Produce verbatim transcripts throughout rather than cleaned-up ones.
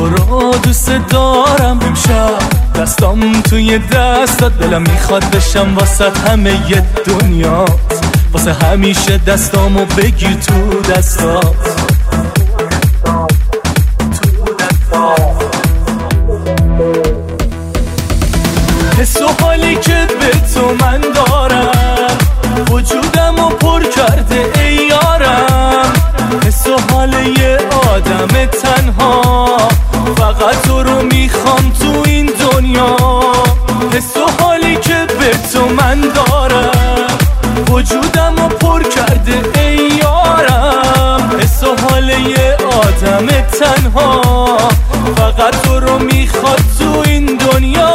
رو دوست دارم. امشب دستام توی دستات، دلم میخواد بشم واسه همه ی دنیات، واسه همیشه دستامو بگیر تو دستات. حس و حالی که به تو من دارم وجودمو پر کرده ای یارم. حس و حال یه آدم تنها، فقط تو رو میخوام تو این دنیا. حس و حالی که به تو من دارم وجودمو پر کرده ای یارم. حس و حال یه آدم تنها، فقط تو رو میخواد تو این دنیا.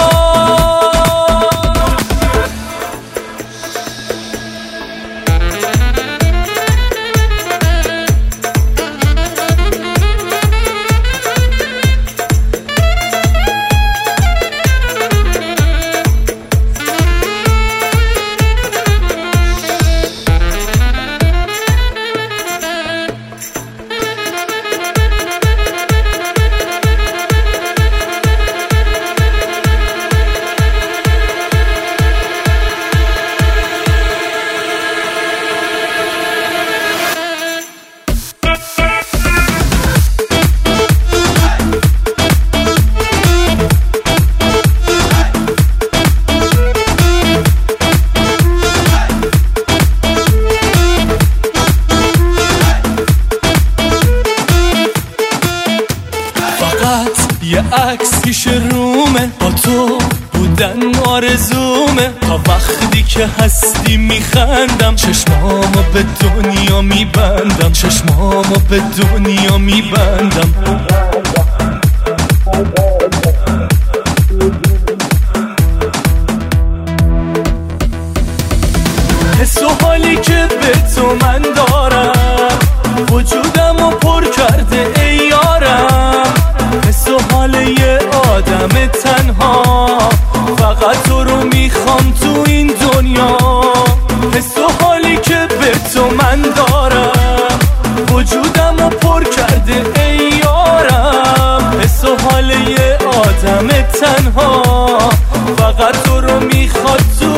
یه عکس پیش رومه، با تو بودن آرزومه. تا وقتی که هستی میخندم، چشمامو به دنیا میبندم، چشمامو به دنیا میبندم. حس و حالی که به تو من دارم وجودمو پر کرده ای یارم. حس و حال یه آدم تنها، فقط تو رو میخوام تو این دنیا. حس و حالی که به تو من دارم وجودمو پر کرده ای یارم. حس و حال یه آدم تنها، فقط تو رو میخواد تو